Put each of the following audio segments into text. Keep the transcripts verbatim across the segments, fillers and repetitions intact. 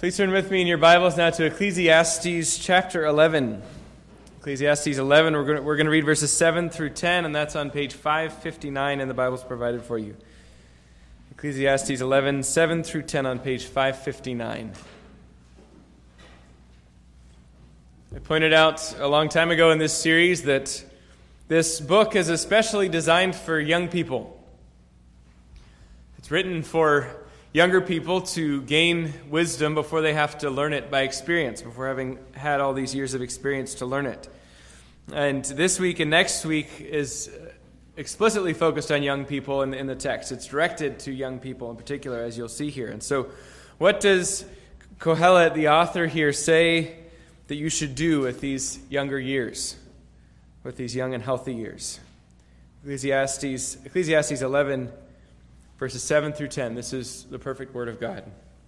Please turn with me in your Bibles now to Ecclesiastes chapter eleven. Ecclesiastes eleven, we're going, to, we're going to read verses seven through ten, and that's on page five fifty-nine in the Bibles provided for you. Ecclesiastes eleven, seven through ten on page five fifty-nine. I pointed out a long time ago in this series that this book is especially designed for young people. It's written for younger people to gain wisdom before they have to learn it by experience, before having had all these years of experience to learn it. And this week and next week is explicitly focused on young people in, in the text. It's directed to young people in particular, as you'll see here. And so what does Kohelet, the author here, say that you should do with these younger years, with these young and healthy years? Ecclesiastes, Ecclesiastes eleven, verses seven through ten. This is the perfect word of God.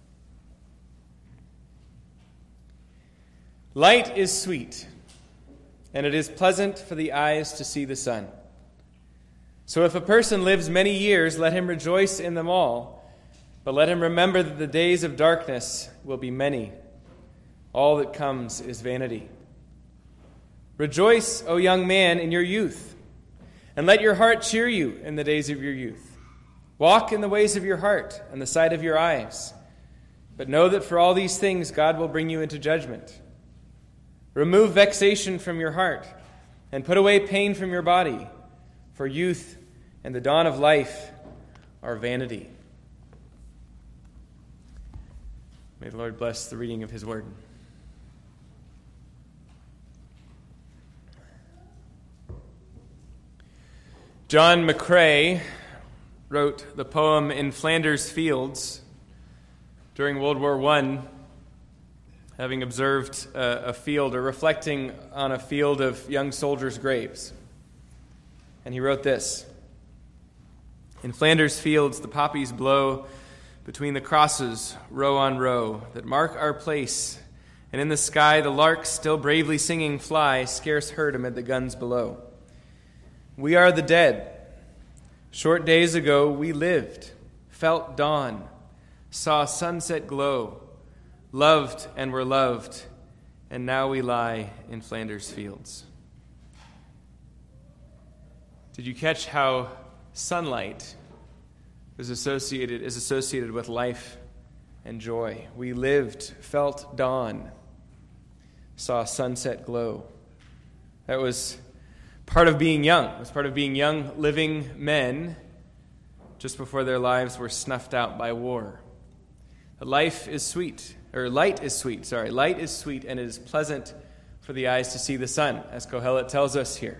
Light is sweet, and it is pleasant for the eyes to see the sun. So if a person lives many years, let him rejoice in them all, but let him remember that the days of darkness will be many. All that comes is vanity. Rejoice, O young man, in your youth, and let your heart cheer you in the days of your youth. Walk in the ways of your heart and the sight of your eyes. But know that for all these things God will bring you into judgment. Remove vexation from your heart and put away pain from your body, for youth and the dawn of life are vanity. May the Lord bless the reading of his word. John McCrae wrote the poem In Flanders Fields during World War One, having observed a, a field or reflecting on a field of young soldiers' graves. And he wrote this: In Flanders Fields the poppies blow between the crosses, row on row, that mark our place, and in the sky the larks, still bravely singing, fly, scarce heard amid the guns below. We are the dead. Short days ago we lived, felt dawn, saw sunset glow, loved and were loved, and now we lie in Flanders Fields. Did you catch how sunlight is associated, is associated with life and joy? We lived, felt dawn, saw sunset glow. That was part of being young. It was part of being young, living men just before their lives were snuffed out by war. Life is sweet, or light is sweet, sorry. Light is sweet, and it is pleasant for the eyes to see the sun, as Kohelet tells us here.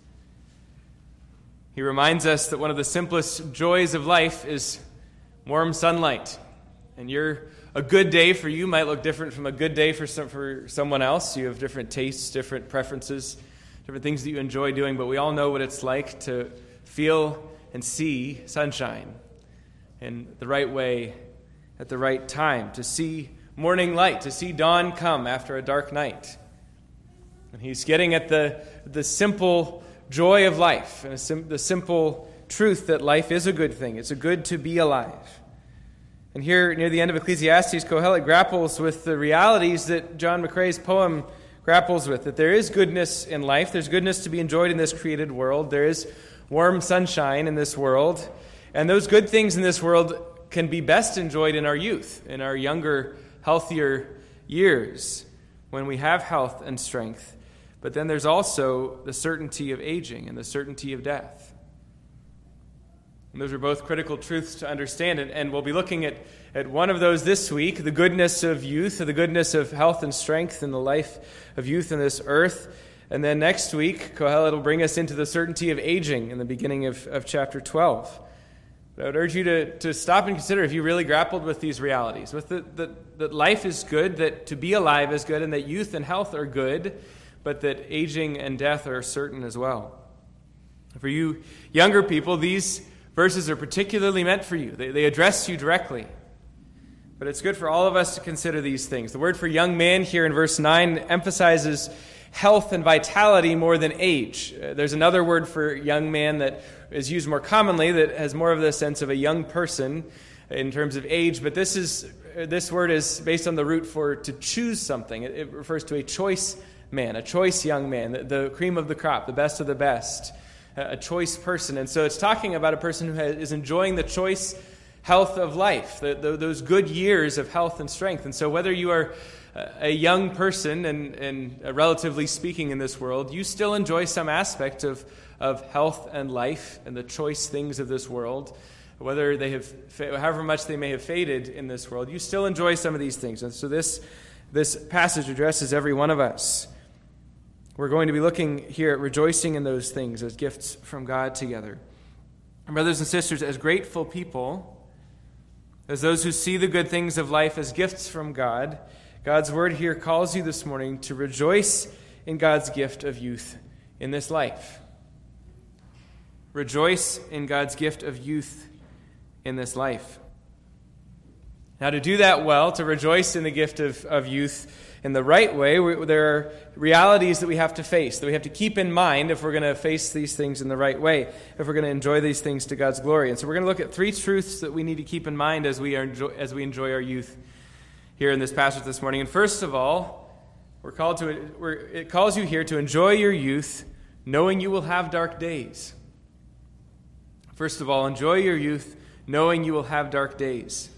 He reminds us that one of the simplest joys of life is warm sunlight. And you're, a good day for you might look different from a good day for some, for someone else. You have different tastes, different preferences, different things that you enjoy doing, but we all know what it's like to feel and see sunshine in the right way at the right time, to see morning light, to see dawn come after a dark night. And he's getting at the, the simple joy of life, and sim- the simple truth that life is a good thing. It's a good to be alive. And here, near the end of Ecclesiastes, Kohelet grapples with the realities that John McCrae's poem grapples with, that there is goodness in life. There's goodness to be enjoyed in this created world. There is warm sunshine in this world. And those good things in this world can be best enjoyed in our youth, in our younger, healthier years, when we have health and strength. But then there's also the certainty of aging and the certainty of death. And those are both critical truths to understand. And, and we'll be looking at, at one of those this week, the goodness of youth, the goodness of health and strength in the life of youth in this earth. And then next week, Kohelet will bring us into the certainty of aging in the beginning of, of chapter twelve. But I would urge you to, to stop and consider if you really grappled with these realities, with the, the, that life is good, that to be alive is good, and that youth and health are good, but that aging and death are certain as well. For you younger people, these verses are particularly meant for you. They, they address you directly. But it's good for all of us to consider these things. The word for young man here in verse nine emphasizes health and vitality more than age. Uh, there's another word for young man that is used more commonly that has more of the sense of a young person, in terms of age, but this is this word is based on the root for to choose something. It, it refers to a choice man, a choice young man, the, the cream of the crop, the best of the best, a, a choice person. And so it's talking about a person who has, is enjoying the choice health of life, the, the, those good years of health and strength. And so whether you are a young person and, and uh, relatively speaking in this world, you still enjoy some aspect of, of health and life and the choice things of this world. Whether they have, however much they may have faded in this world, you still enjoy some of these things. And so this, this passage addresses every one of us. We're going to be looking here at rejoicing in those things as gifts from God together. And brothers and sisters, as grateful people, as those who see the good things of life as gifts from God, God's word here calls you this morning to rejoice in God's gift of youth in this life. Rejoice in God's gift of youth in this life. Now, to do that well, to rejoice in the gift of, of youth in the right way, we, there are realities that we have to face, that we have to keep in mind if we're going to face these things in the right way, if we're going to enjoy these things to God's glory. And so we're going to look at three truths that we need to keep in mind as we, are enjoy, as we enjoy our youth here in this passage this morning. And first of all, we're called to we're, it calls you here to enjoy your youth, knowing you will have dark days. First of all, enjoy your youth, knowing you will have dark days.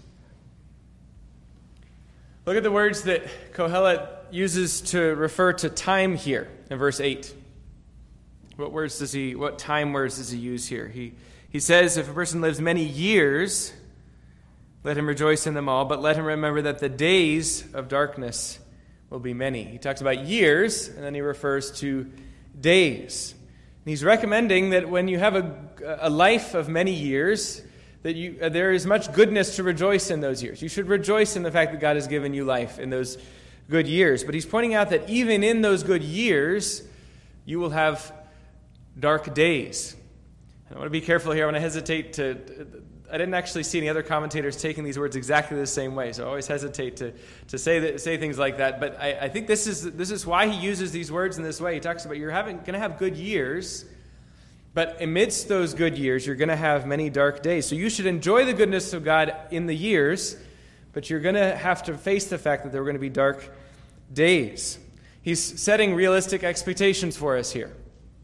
Look at the words that Kohelet uses to refer to time here in verse eight. What words does he? What time words does he use here? He he says, if a person lives many years, let him rejoice in them all, but let him remember that the days of darkness will be many. He talks about years, and then he refers to days. And he's recommending that when you have a, a life of many years, that you uh, there is much goodness to rejoice in those years. You should rejoice in the fact that God has given you life in those good years. But he's pointing out that even in those good years, you will have dark days. And I want to be careful here. I want to hesitate to... I didn't actually see any other commentators taking these words exactly the same way, so I always hesitate to, to say that, say things like that. But I, I think this is this is why he uses these words in this way. He talks about you're having going to have good years, but amidst those good years, you're going to have many dark days. So you should enjoy the goodness of God in the years, but you're going to have to face the fact that there are going to be dark days. He's setting realistic expectations for us here.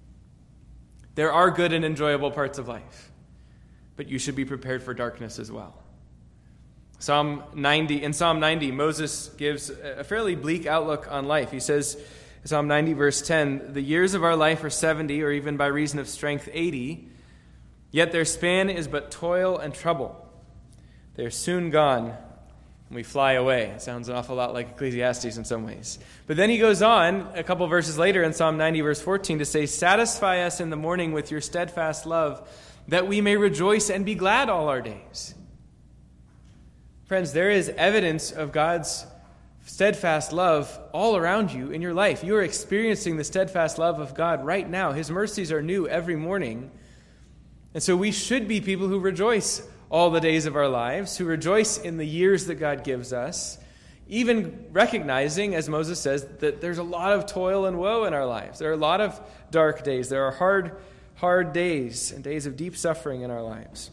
There are good and enjoyable parts of life, but you should be prepared for darkness as well. Psalm ninety, in Psalm ninety, Moses gives a fairly bleak outlook on life. He says, Psalm ninety, verse ten, the years of our life are seventy, or even by reason of strength eighty, yet their span is but toil and trouble. They are soon gone, and we fly away. It sounds an awful lot like Ecclesiastes in some ways. But then he goes on, a couple verses later in Psalm ninety, verse fourteen, to say, satisfy us in the morning with your steadfast love, that we may rejoice and be glad all our days. Friends, there is evidence of God's steadfast love all around you in your life. You are experiencing the steadfast love of God right now. His mercies are new every morning. And so we should be people who rejoice all the days of our lives, who rejoice in the years that God gives us, even recognizing, as Moses says, that there's a lot of toil and woe in our lives. There are a lot of dark days. There are hard Hard days and days of deep suffering in our lives.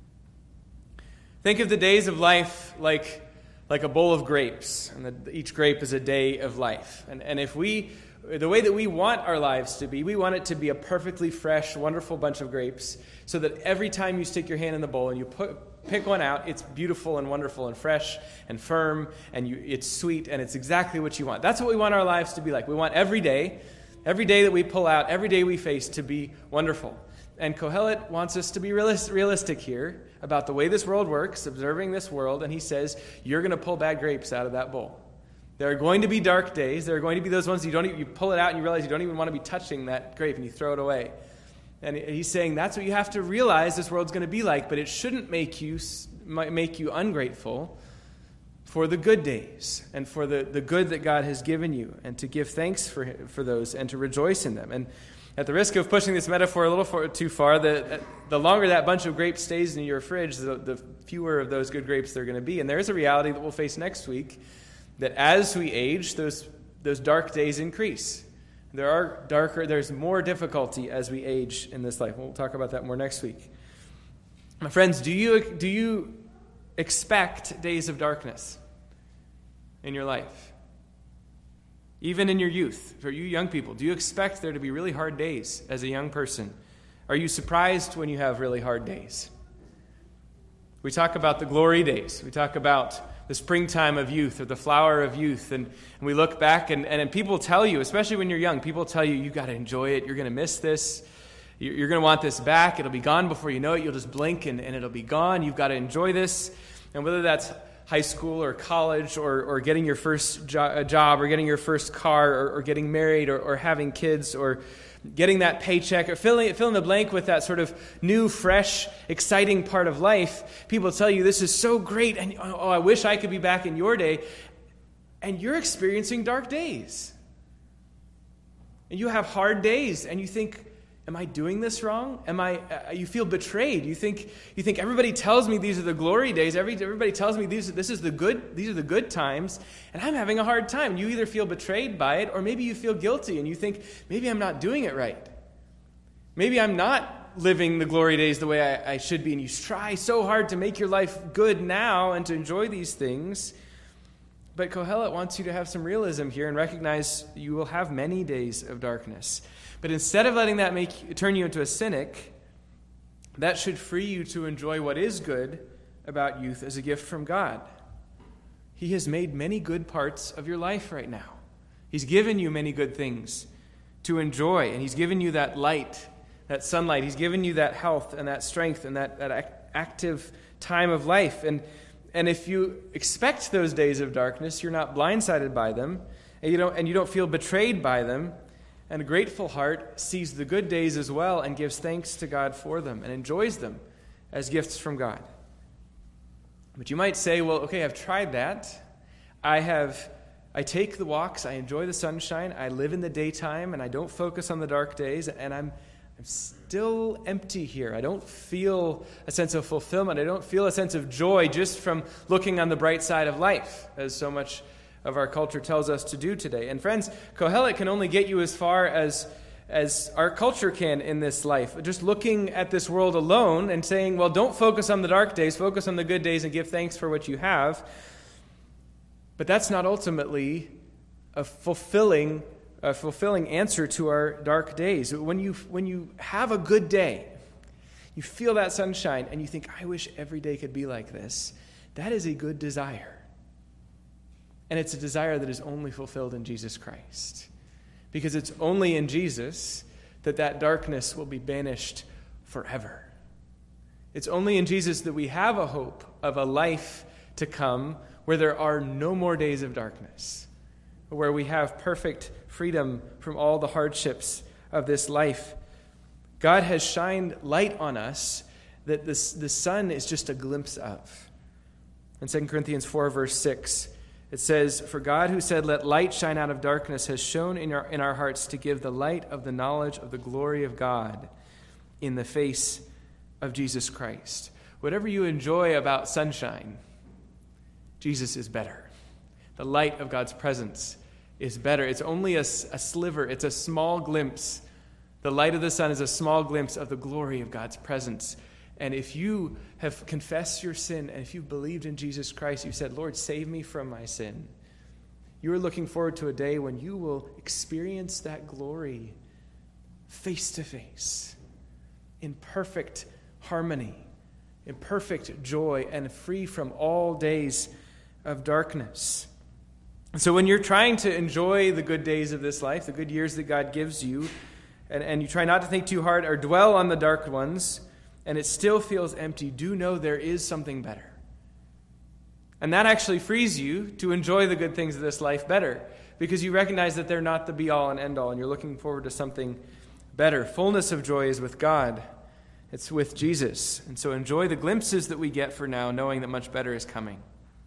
Think of the days of life like, like a bowl of grapes, and the, each grape is a day of life. And, and if we, the way that we want our lives to be, we want it to be a perfectly fresh, wonderful bunch of grapes, so that every time you stick your hand in the bowl and you put, pick one out, it's beautiful and wonderful and fresh and firm, and you, it's sweet, and it's exactly what you want. That's what we want our lives to be like. We want every day Every day that we pull out, every day we face to be wonderful. And Kohelet wants us to be realist, realistic here about the way this world works, observing this world, and he says, you're going to pull bad grapes out of that bowl. There are going to be dark days. There are going to be those ones you don't even, you pull it out and you realize you don't even want to be touching that grape and you throw it away. And he's saying that's what you have to realize this world's going to be like, but it shouldn't make you make you ungrateful for the good days and for the, the good that God has given you, and to give thanks for for those and to rejoice in them. And at the risk of pushing this metaphor a little for, too far, the, the longer that bunch of grapes stays in your fridge, the, the fewer of those good grapes there are going to be. And there is a reality that we'll face next week, that as we age, those those dark days increase. There are darker, there's more difficulty as we age in this life. We'll talk about that more next week. My friends, do you do you expect days of darkness in your life? Even in your youth, for you young people, do you expect there to be really hard days as a young person? Are you surprised when you have really hard days? We talk about the glory days. We talk about the springtime of youth or the flower of youth. And, and we look back and, and people tell you, especially when you're young, people tell you, you got to enjoy it. You're going to miss this. You're, you're going to want this back. It'll be gone before you know it. You'll just blink and, and it'll be gone. You've got to enjoy this. And whether that's high school or college or, or getting your first jo- job or getting your first car or, or getting married or, or having kids or getting that paycheck or filling, fill in the blank with that sort of new, fresh, exciting part of life, people tell you this is so great and oh, I wish I could be back in your day. And you're experiencing dark days. And you have hard days and you think, am I doing this wrong? Am I? Uh, you feel betrayed. You think you think everybody tells me these are the glory days. Every, everybody tells me these this is the good these are the good times, and I'm having a hard time. You either feel betrayed by it, or maybe you feel guilty, and you think maybe I'm not doing it right. Maybe I'm not living the glory days the way I, I should be, and you try so hard to make your life good now and to enjoy these things. But Kohelet wants you to have some realism here and recognize you will have many days of darkness. But instead of letting that make turn you into a cynic, that should free you to enjoy what is good about youth as a gift from God. He has made many good parts of your life right now. He's given you many good things to enjoy, and He's given you that light, that sunlight. He's given you that health and that strength and that, that active time of life. And, and if you expect those days of darkness, you're not blindsided by them, and you don't, and you don't feel betrayed by them. And a grateful heart sees the good days as well and gives thanks to God for them and enjoys them as gifts from God. But you might say, well, okay, I've tried that. I have, I take the walks, I enjoy the sunshine, I live in the daytime, and I don't focus on the dark days, and I'm, I'm still empty here. I don't feel a sense of fulfillment. I don't feel a sense of joy just from looking on the bright side of life, as so much of our culture tells us to do today. And friends, Kohelet can only get you as far as, as our culture can in this life. Just looking at this world alone and saying, well, don't focus on the dark days, focus on the good days and give thanks for what you have. But that's not ultimately a fulfilling, a fulfilling answer to our dark days. When you, when you have a good day, you feel that sunshine and you think, I wish every day could be like this. That is a good desire. And it's a desire that is only fulfilled in Jesus Christ. Because it's only in Jesus that that darkness will be banished forever. It's only in Jesus that we have a hope of a life to come where there are no more days of darkness, where we have perfect freedom from all the hardships of this life. God has shined light on us that this, the sun is just a glimpse of. In Second Corinthians four, verse six, it says, for God who said, let light shine out of darkness, has shone in our, in our hearts to give the light of the knowledge of the glory of God in the face of Jesus Christ. Whatever you enjoy about sunshine, Jesus is better. The light of God's presence is better. It's only a, a sliver. It's a small glimpse. The light of the sun is a small glimpse of the glory of God's presence. And if you have confessed your sin, and if you've believed in Jesus Christ, you said, Lord, save me from my sin, you are looking forward to a day when you will experience that glory face to face, in perfect harmony, in perfect joy, and free from all days of darkness. And so when you're trying to enjoy the good days of this life, the good years that God gives you, and, and you try not to think too hard or dwell on the dark ones, and it still feels empty, do know there is something better. And that actually frees you to enjoy the good things of this life better, because you recognize that they're not the be-all and end-all, and you're looking forward to something better. Fullness of joy is with God. It's with Jesus. And so enjoy the glimpses that we get for now, knowing that much better is coming.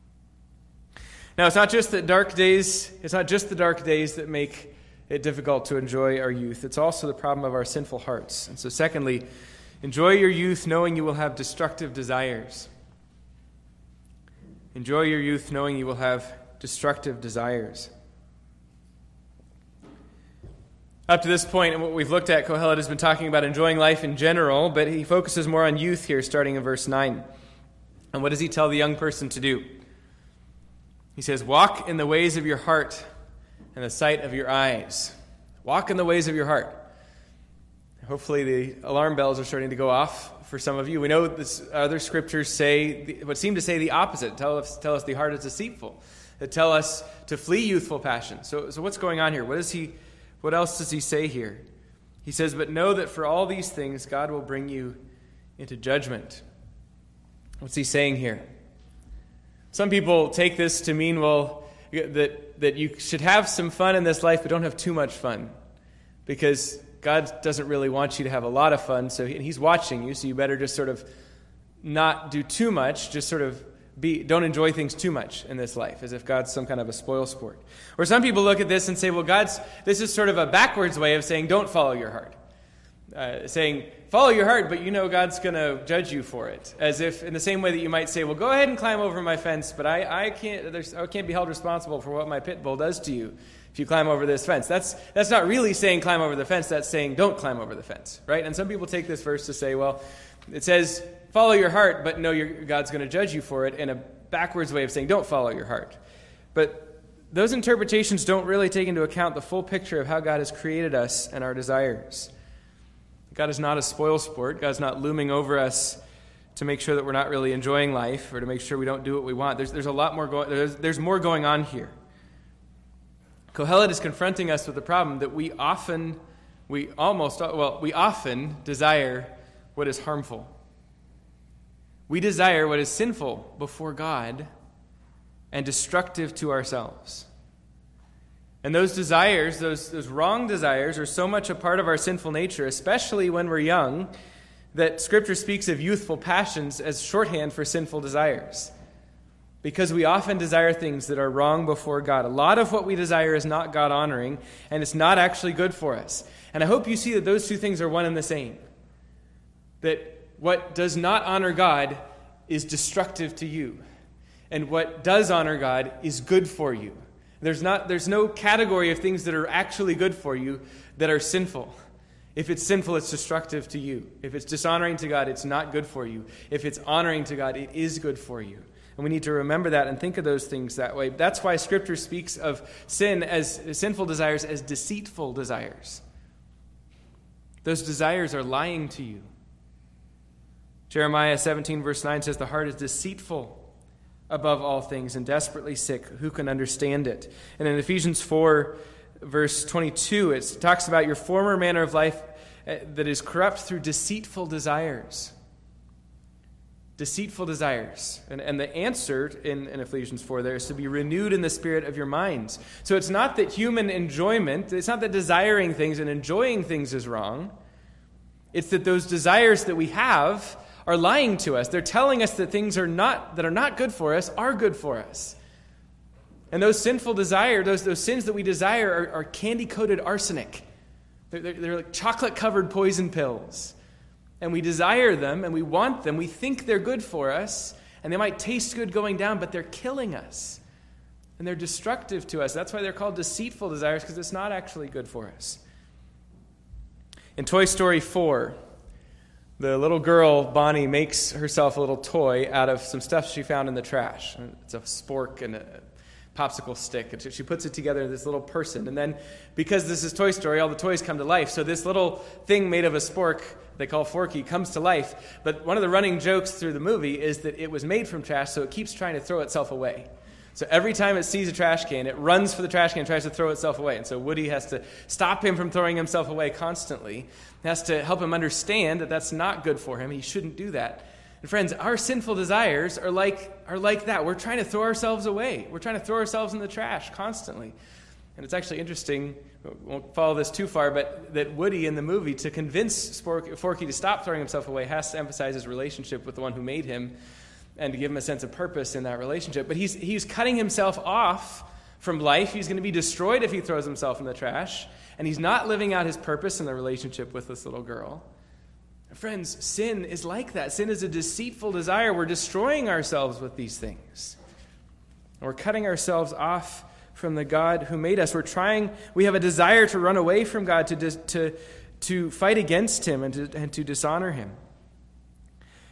Now, it's not just the dark days, it's not just the dark days that make it difficult to enjoy our youth. It's also the problem of our sinful hearts. And so secondly, enjoy your youth knowing you will have destructive desires. Enjoy your youth knowing you will have destructive desires. Up to this point, and what we've looked at, Kohelet has been talking about enjoying life in general, but he focuses more on youth here, starting in verse nine. And what does he tell the young person to do? He says, walk in the ways of your heart and the sight of your eyes. Walk in the ways of your heart. Hopefully the alarm bells are starting to go off for some of you. We know this, other scriptures say, what seem to say the opposite. Tell us, tell us the heart is deceitful. That tell us to flee youthful passion. So, so what's going on here? What is he? What else does he say here? He says, but know that for all these things, God will bring you into judgment. What's he saying here? Some people take this to mean, well, that, that you should have some fun in this life, but don't have too much fun. Because God doesn't really want you to have a lot of fun, so he, and he's watching you, so you better just sort of not do too much, just sort of be, don't enjoy things too much in this life, as if God's some kind of a spoil sport. Or some people look at this and say, well, God's, this is sort of a backwards way of saying, don't follow your heart. Uh, saying, follow your heart, but you know God's going to judge you for it. As if in the same way that you might say, well, go ahead and climb over my fence, but I, I can't there's, I can't be held responsible for what my pit bull does to you if you climb over this fence. That's that's not really saying climb over the fence, that's saying don't climb over the fence, right? And some people take this verse to say, well, it says follow your heart, but no, your, God's going to judge you for it, in a backwards way of saying don't follow your heart. But those interpretations don't really take into account the full picture of how God has created us and our desires. God is not a spoil sport. God's not looming over us to make sure that we're not really enjoying life or to make sure we don't do what we want. There's, there's a lot more going, there's, there's more going on here. Kohelet is confronting us with the problem that we often, we almost, well, we often desire what is harmful. We desire what is sinful before God and destructive to ourselves. And those desires, those, those wrong desires, are so much a part of our sinful nature, especially when we're young, that Scripture speaks of youthful passions as shorthand for sinful desires. Because we often desire things that are wrong before God. A lot of what we desire is not God-honoring, and it's not actually good for us. And I hope you see that those two things are one and the same. That what does not honor God is destructive to you. And what does honor God is good for you. There's not, there's no category of things that are actually good for you that are sinful. If it's sinful, it's destructive to you. If it's dishonoring to God, it's not good for you. If it's honoring to God, it is good for you. And we need to remember that and think of those things that way. That's why Scripture speaks of sin as sinful desires as deceitful desires. Those desires are lying to you. Jeremiah seventeen verse nine says, the heart is deceitful above all things and desperately sick. Who can understand it? And in Ephesians four, verse twenty-two, it talks about your former manner of life that is corrupt through deceitful desires. Deceitful desires. And, and the answer in, in Ephesians four there is to be renewed in the spirit of your minds. So it's not that human enjoyment, it's not that desiring things and enjoying things is wrong. It's that those desires that we have are lying to us. They're telling us that things are not that are not good for us are good for us. And those sinful desires, those, those sins that we desire are, are candy-coated arsenic. They're, they're, they're like chocolate-covered poison pills. And we desire them, and we want them. We think they're good for us, and they might taste good going down, but they're killing us. And they're destructive to us. That's why they're called deceitful desires, because it's not actually good for us. In Toy Story four, the little girl, Bonnie, makes herself a little toy out of some stuff she found in the trash. It's a spork and a popsicle stick. And she puts it together in this little person. And then, because this is Toy Story, all the toys come to life. So this little thing made of a spork, they call Forky, comes to life. But one of the running jokes through the movie is that it was made from trash, so it keeps trying to throw itself away. So every time it sees a trash can, it runs for the trash can and tries to throw itself away. And so Woody has to stop him from throwing himself away constantly. He has to help him understand that that's not good for him. He shouldn't do that. And friends, our sinful desires are like, are like that. We're trying to throw ourselves away. We're trying to throw ourselves in the trash constantly. And it's actually interesting, we won't follow this too far, but that Woody in the movie, to convince Forky to stop throwing himself away, has to emphasize his relationship with the one who made him and to give him a sense of purpose in that relationship. But he's he's cutting himself off from life. He's going to be destroyed if he throws himself in the trash. And he's not living out his purpose in the relationship with this little girl. Friends, sin is like that. Sin is a deceitful desire. We're destroying ourselves with these things. We're cutting ourselves off from the God who made us. We're trying, we have a desire to run away from God, to dis, to to fight against him and to, and to dishonor him.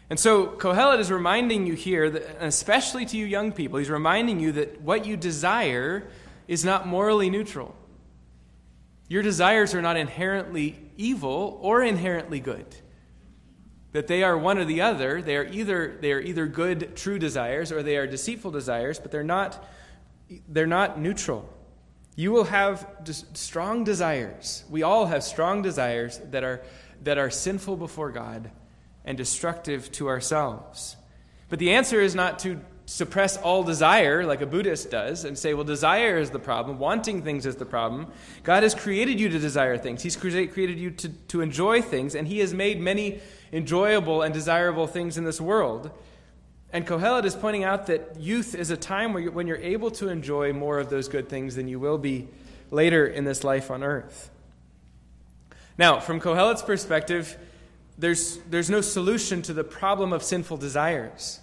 And so Kohelet is reminding you here, that, and especially to you young people, he's reminding you that what you desire is not morally neutral. Your desires are not inherently evil or inherently good. That they are one or the other. They are either they are either good, true desires, or they are deceitful desires, but they're not they're not neutral. You will have des- strong desires. We all have strong desires that are that are sinful before God and destructive to ourselves. But the answer is not to suppress all desire like a Buddhist does and say, well, desire is the problem, wanting things is the problem. God has created you to desire things. He's cre- created you to, to enjoy things, and he has made many enjoyable and desirable things in this world. And Kohelet is pointing out that youth is a time where you, when you're able to enjoy more of those good things than you will be later in this life on earth. Now, from Kohelet's perspective, there's, there's no solution to the problem of sinful desires.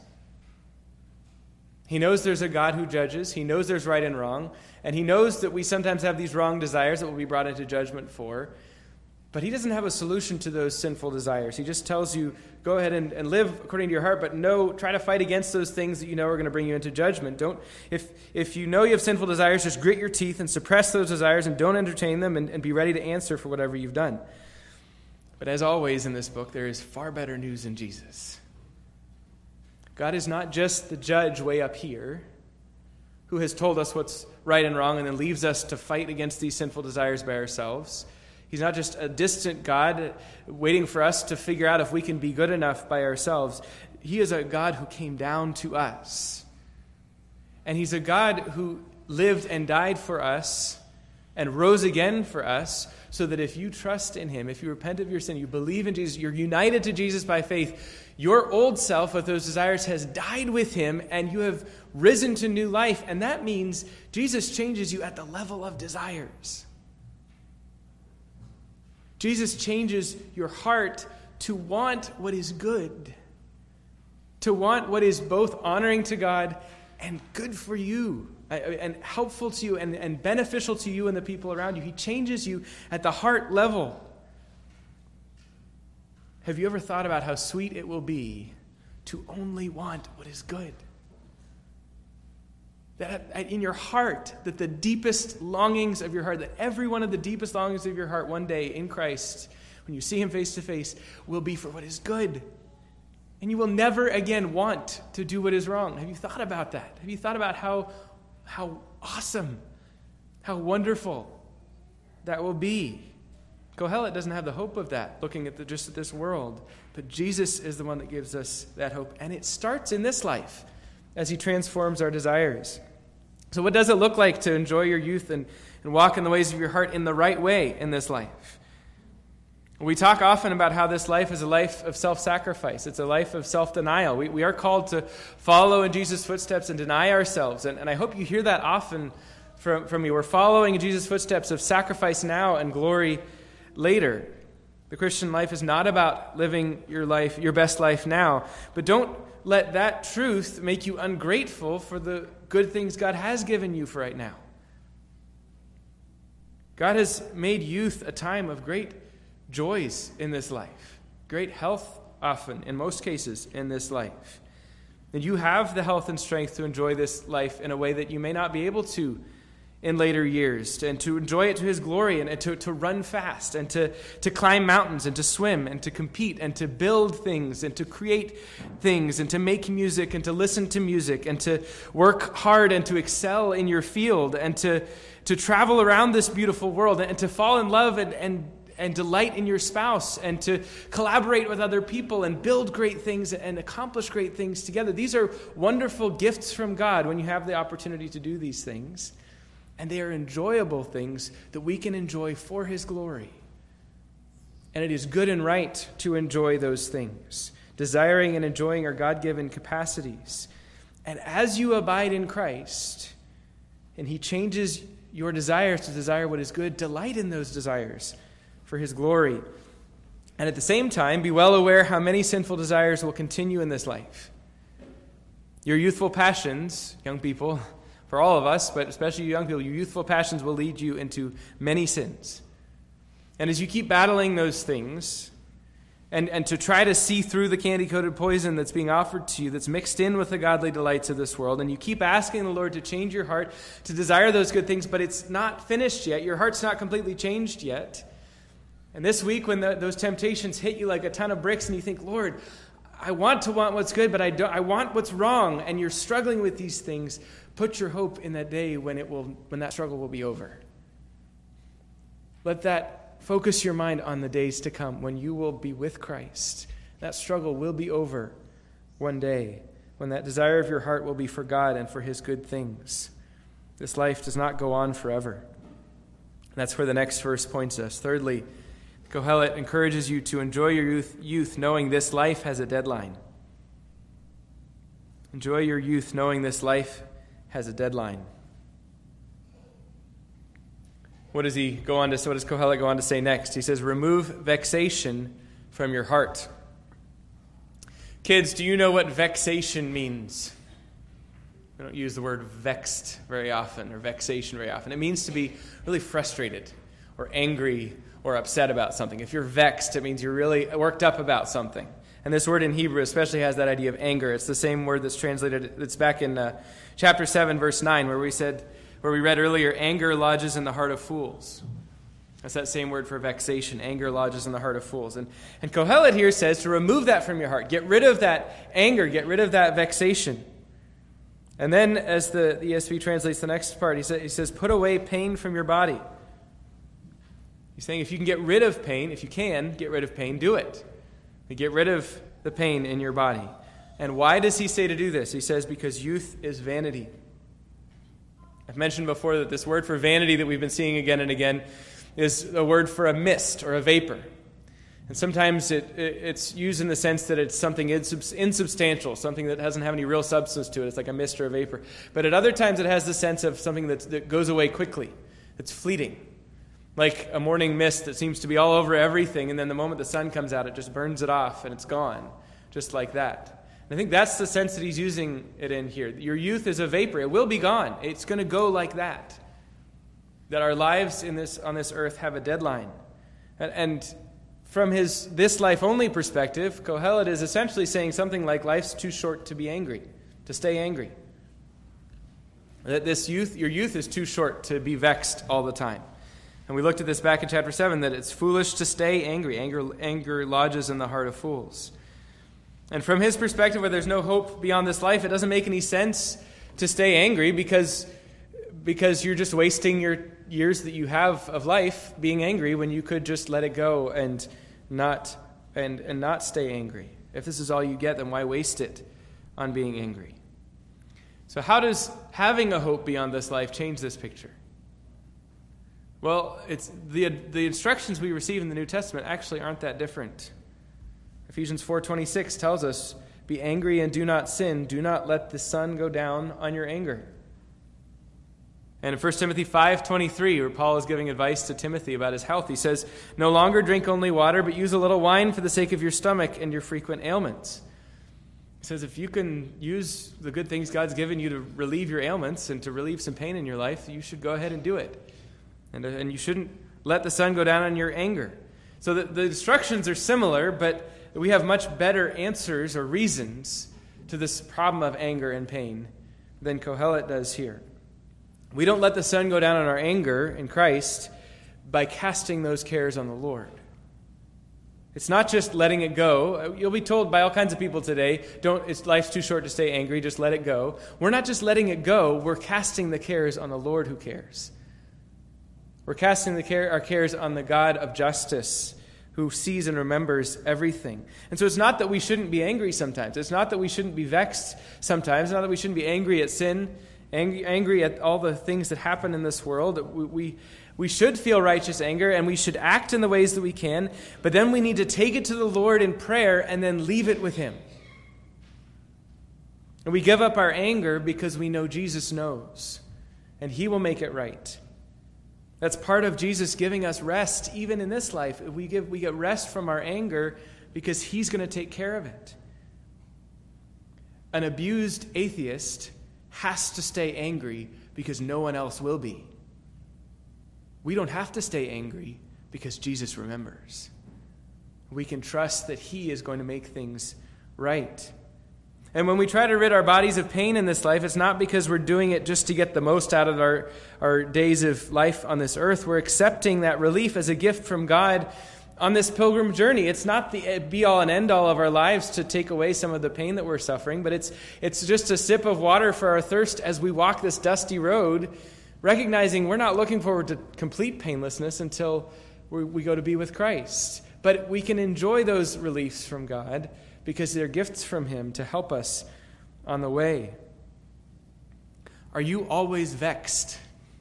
He knows there's a God who judges. He knows there's right and wrong. And he knows that we sometimes have these wrong desires that will be brought into judgment for. But he doesn't have a solution to those sinful desires. He just tells you, go ahead and, and live according to your heart, but no, try to fight against those things that you know are going to bring you into judgment. Don't, if, if you know you have sinful desires, just grit your teeth and suppress those desires and don't entertain them, and, and be ready to answer for whatever you've done. But as always in this book, there is far better news in Jesus. God is not just the judge way up here who has told us what's right and wrong and then leaves us to fight against these sinful desires by ourselves. He's not just a distant God waiting for us to figure out if we can be good enough by ourselves. He is a God who came down to us. And he's a God who lived and died for us and rose again for us, so that if you trust in him, if you repent of your sin, you believe in Jesus, you're united to Jesus by faith, your old self with those desires has died with him, and you have risen to new life. And that means Jesus changes you at the level of desires. Jesus changes your heart to want what is good, to want what is both honoring to God and good for you, and helpful to you, and, and beneficial to you and the people around you. He changes you at the heart level. Have you ever thought about how sweet it will be to only want what is good? That in your heart, that the deepest longings of your heart, that every one of the deepest longings of your heart one day in Christ, when you see him face to face, will be for what is good. And you will never again want to do what is wrong. Have you thought about that? Have you thought about how, how awesome, how wonderful that will be? Kohelet doesn't have the hope of that, looking at the, just at this world. But Jesus is the one that gives us that hope. And it starts in this life, as he transforms our desires. So what does it look like to enjoy your youth and, and walk in the ways of your heart in the right way in this life? We talk often about how this life is a life of self-sacrifice. It's a life of self-denial. We, we are called to follow in Jesus' footsteps and deny ourselves. And, and I hope you hear that often from, from me. We're following in Jesus' footsteps of sacrifice now and glory later. The Christian life is not about living your life, your best life now, but don't let that truth make you ungrateful for the good things God has given you for right now. God has made youth a time of great joys in this life, great health often, in most cases, in this life. And you have the health and strength to enjoy this life in a way that you may not be able to in later years, and to enjoy it to his glory, and to, to run fast, and to, to climb mountains, and to swim, and to compete, and to build things, and to create things, and to make music, and to listen to music, and to work hard, and to excel in your field, and to, to travel around this beautiful world, and to fall in love and, and, and delight in your spouse, and to collaborate with other people, and build great things, and accomplish great things together. These are wonderful gifts from God when you have the opportunity to do these things. And they are enjoyable things that we can enjoy for his glory. And it is good and right to enjoy those things. Desiring and enjoying our God-given capacities. And as you abide in Christ, and he changes your desires to desire what is good, delight in those desires for his glory. And at the same time, be well aware how many sinful desires will continue in this life. Your youthful passions, young people, for all of us, but especially you young people, your youthful passions will lead you into many sins. And as you keep battling those things, and, and to try to see through the candy-coated poison that's being offered to you, that's mixed in with the godly delights of this world, and you keep asking the Lord to change your heart, to desire those good things, but it's not finished yet. Your heart's not completely changed yet. And this week, when the, those temptations hit you like a ton of bricks, and you think, Lord, I want to want what's good, but I don't. I want what's wrong, and you're struggling with these things, put your hope in that day when it will, when that struggle will be over. Let that focus your mind on the days to come when you will be with Christ. That struggle will be over one day, when that desire of your heart will be for God and for his good things. This life does not go on forever. And that's where the next verse points us. Thirdly, Kohelet encourages you to enjoy your youth, youth knowing this life has a deadline. Enjoy your youth knowing this life has a deadline. What does he go on to what does Kohelet go on to say next? He says, remove vexation from your heart. Kids, do you know what vexation means? We don't use the word vexed very often, or vexation very often. It means to be really frustrated or angry or upset about something. If you're vexed, it means you're really worked up about something. And this word in Hebrew especially has that idea of anger. It's the same word that's translated, it's back in uh, chapter seven, verse nine, where we said, where we read earlier, anger lodges in the heart of fools. That's that same word for vexation. Anger lodges in the heart of fools. And, and Kohelet here says to remove that from your heart. Get rid of that anger. Get rid of that vexation. And then, as the, the E S V translates the next part, he, say, he says, put away pain from your body. He's saying if you can get rid of pain, if you can get rid of pain, do it. Get rid of the pain in your body. And why does he say to do this? He says, because youth is vanity. I've mentioned before that this word for vanity that we've been seeing again and again is a word for a mist or a vapor. And sometimes it, it, it's used in the sense that it's something insub- insubstantial, something that doesn't have any real substance to it. It's like a mist or a vapor. But at other times it has the sense of something that's, that goes away quickly. It's fleeting. Like a morning mist that seems to be all over everything, and then the moment the sun comes out, it just burns it off and it's gone, just like that. I think that's the sense that he's using it in here. Your youth is a vapor. It will be gone. It's going to go like that. That our lives in this on this earth have a deadline. And, and from his this life only perspective, Kohelet is essentially saying something like life's too short to be angry, to stay angry. That this youth, your youth is too short to be vexed all the time. And we looked at this back in chapter seven, that it's foolish to stay angry. Anger, anger lodges in the heart of fools. And from his perspective, where there's no hope beyond this life, it doesn't make any sense to stay angry because, because you're just wasting your years that you have of life being angry when you could just let it go and not and, and not stay angry. If this is all you get, then why waste it on being angry? So how does having a hope beyond this life change this picture? Well, it's the the instructions we receive in the New Testament actually aren't that different. Ephesians four twenty-six tells us, be angry and do not sin. Do not let the sun go down on your anger. And in First Timothy five twenty-three, where Paul is giving advice to Timothy about his health, he says, no longer drink only water, but use a little wine for the sake of your stomach and your frequent ailments. He says if you can use the good things God's given you to relieve your ailments and to relieve some pain in your life, you should go ahead and do it. And, and you shouldn't let the sun go down on your anger. So the, the instructions are similar, but we have much better answers or reasons to this problem of anger and pain than Kohelet does here. We don't let the sun go down on our anger in Christ by casting those cares on the Lord. It's not just letting it go. You'll be told by all kinds of people today, don't, it's, life's too short to stay angry, just let it go. We're not just letting it go, we're casting the cares on the Lord who cares. We're casting the care, our cares on the God of justice, who sees and remembers everything. And so it's not that we shouldn't be angry sometimes. It's not that we shouldn't be vexed sometimes. It's not that we shouldn't be angry at sin, angry, angry at all the things that happen in this world. We, we, we should feel righteous anger, and we should act in the ways that we can. But then we need to take it to the Lord in prayer and then leave it with Him. And we give up our anger because we know Jesus knows, and He will make it right. That's part of Jesus giving us rest, even in this life. We give we get rest from our anger because He's going to take care of it. An abused atheist has to stay angry because no one else will be. We don't have to stay angry because Jesus remembers. We can trust that he is going to make things right. And when we try to rid our bodies of pain in this life, it's not because we're doing it just to get the most out of our, our days of life on this earth. We're accepting that relief as a gift from God on this pilgrim journey. It's not the be-all and end-all of our lives to take away some of the pain that we're suffering, but it's it's just a sip of water for our thirst as we walk this dusty road, recognizing we're not looking forward to complete painlessness until we, we go to be with Christ. But we can enjoy those reliefs from God because they're gifts from him to help us on the way. Are you always vexed?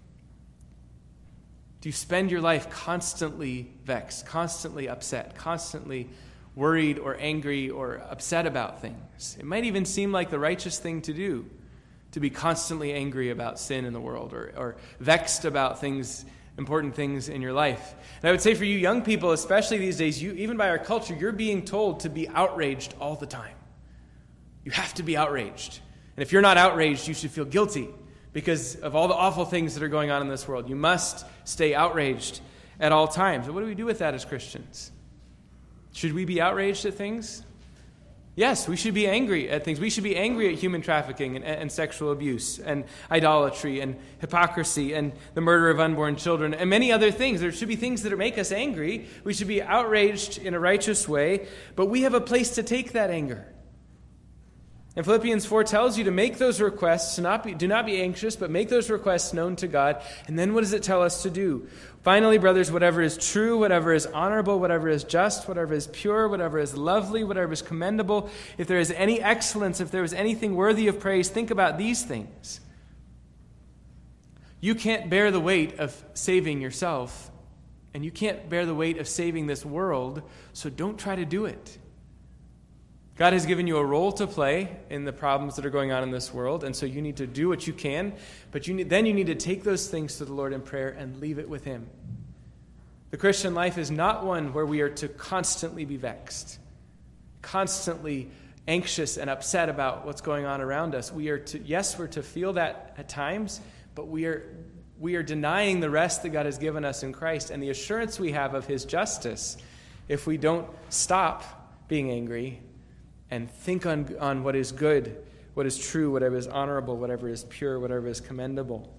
Do you spend your life constantly vexed, constantly upset, constantly worried or angry or upset about things? It might even seem like the righteous thing to do, to be constantly angry about sin in the world or, or vexed about things, important things in your life. And I would say for you young people, especially these days, you even by our culture, you're being told to be outraged all the time. You have to be outraged. And if you're not outraged, you should feel guilty because of all the awful things that are going on in this world. You must stay outraged at all times. What do we do with that as Christians? Should we be outraged at things? Yes, we should be angry at things. We should be angry at human trafficking and, and sexual abuse and idolatry and hypocrisy and the murder of unborn children and many other things. There should be things that make us angry. We should be outraged in a righteous way, but we have a place to take that anger. And Philippians four tells you to make those requests, to not be, do not be anxious, but make those requests known to God. And then what does it tell us to do? Finally, brothers, whatever is true, whatever is honorable, whatever is just, whatever is pure, whatever is lovely, whatever is commendable, if there is any excellence, if there is anything worthy of praise, think about these things. You can't bear the weight of saving yourself, and you can't bear the weight of saving this world, so don't try to do it. God has given you a role to play in the problems that are going on in this world, and so you need to do what you can, but you need, then you need to take those things to the Lord in prayer and leave it with him. The Christian life is not one where we are to constantly be vexed, constantly anxious and upset about what's going on around us. We are to, yes, we're to feel that at times, but we are we are denying the rest that God has given us in Christ and the assurance we have of his justice if we don't stop being angry and think on, on what is good, what is true, whatever is honorable, whatever is pure, whatever is commendable.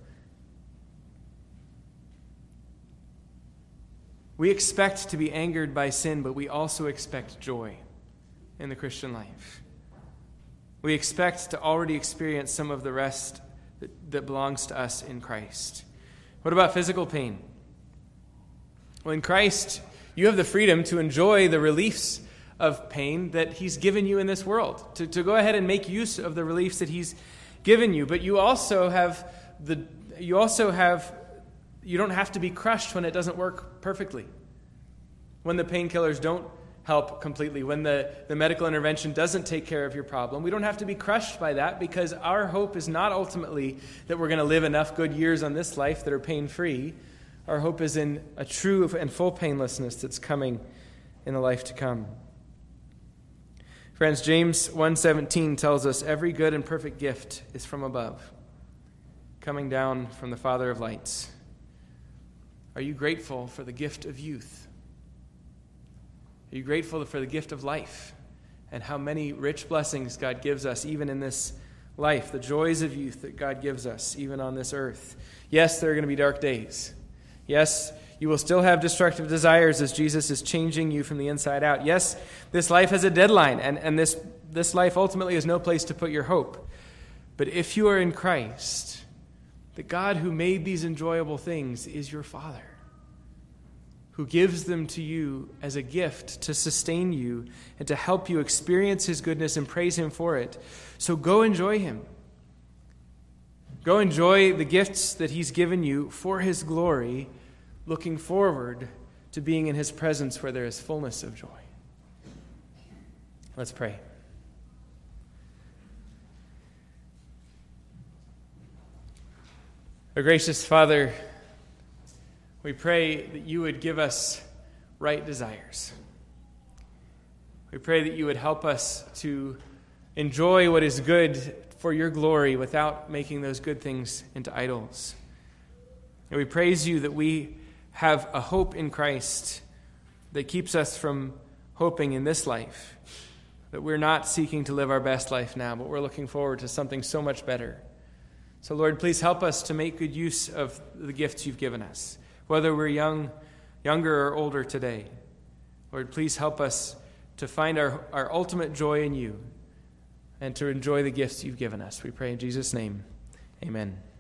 We expect to be angered by sin, but we also expect joy in the Christian life. We expect to already experience some of the rest that, that belongs to us in Christ. What about physical pain? Well, in Christ, you have the freedom to enjoy the reliefs of pain that he's given you in this world, to, to go ahead and make use of the reliefs that he's given you. But you also have the you also have you don't have to be crushed when it doesn't work perfectly, when the painkillers don't help completely, when the, the medical intervention doesn't take care of your problem. We don't have to be crushed by that because our hope is not ultimately that we're going to live enough good years on this life that are pain-free. Our hope is in a true and full painlessness that's coming in the life to come. Friends, James one seventeen tells us every good and perfect gift is from above, coming down from the Father of lights. Are you grateful for the gift of youth? Are you grateful for the gift of life and how many rich blessings God gives us even in this life, the joys of youth that God gives us even on this earth? Yes, there are going to be dark days. Yes, you will still have destructive desires as Jesus is changing you from the inside out. Yes, this life has a deadline, and, and this, this life ultimately is no place to put your hope. But if you are in Christ, the God who made these enjoyable things is your Father, who gives them to you as a gift to sustain you and to help you experience his goodness and praise him for it. So go enjoy him. Go enjoy the gifts that he's given you for his glory, looking forward to being in his presence where there is fullness of joy. Let's pray. Our gracious Father, we pray that you would give us right desires. We pray that you would help us to enjoy what is good for your glory without making those good things into idols. And we praise you that we have a hope in Christ that keeps us from hoping in this life that we're not seeking to live our best life now, but we're looking forward to something so much better. So, Lord, please help us to make good use of the gifts you've given us, whether we're young, younger or older today. Lord, please help us to find our, our ultimate joy in you and to enjoy the gifts you've given us. We pray in Jesus' name. Amen.